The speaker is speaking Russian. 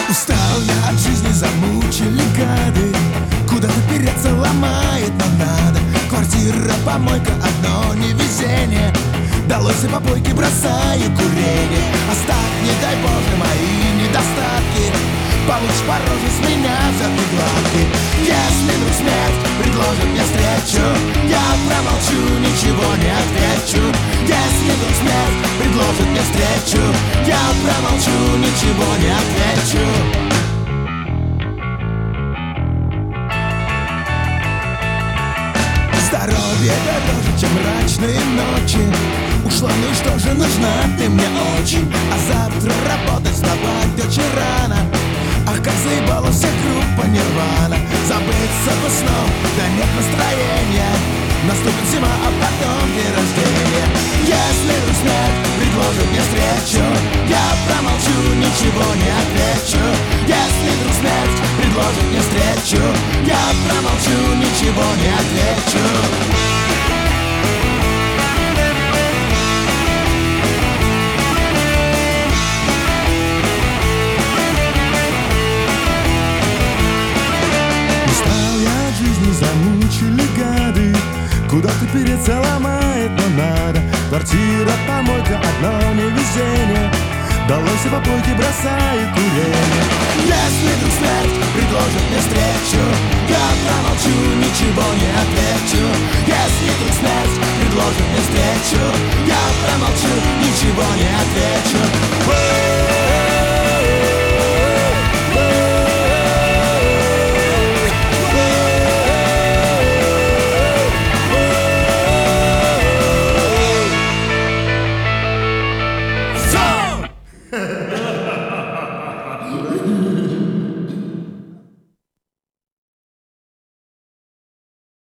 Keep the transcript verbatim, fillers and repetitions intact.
Устал я от жизни, замучили гады. Куда-то переться ломает, но надо. Квартира, помойка, одно невезение. Долой по попойке, бросаю курение. Оставь, не дай Боже, мои недостатки. Получишь по роже с меня взятый гладкий. Если вдруг смерть предложит мне встречу, я промолчу, ничего не отвечу. Если вдруг смерть предложит мне встречу, я промолчу, ничего не отвечу. Здоровье дороже, чем мрачные ночи. Ушла, ну и что же, нужна ты мне очень. А завтра работать, вставать очень рано. Ах, как заебала вся группа Нирвана. Забыться бы сном, да нет настроения. Наступит зима, а потом день рождения. Если вдруг смерть предложит мне встречу, я промолчу, ничего не отвечу. Если вдруг смерть предложит мне встречу, я промолчу, ничего не отвечу. Замучили гады. Куда-то переться ломает, но надо. Квартира, помойка, одно невезение. Долой по попойке, бросаю курение.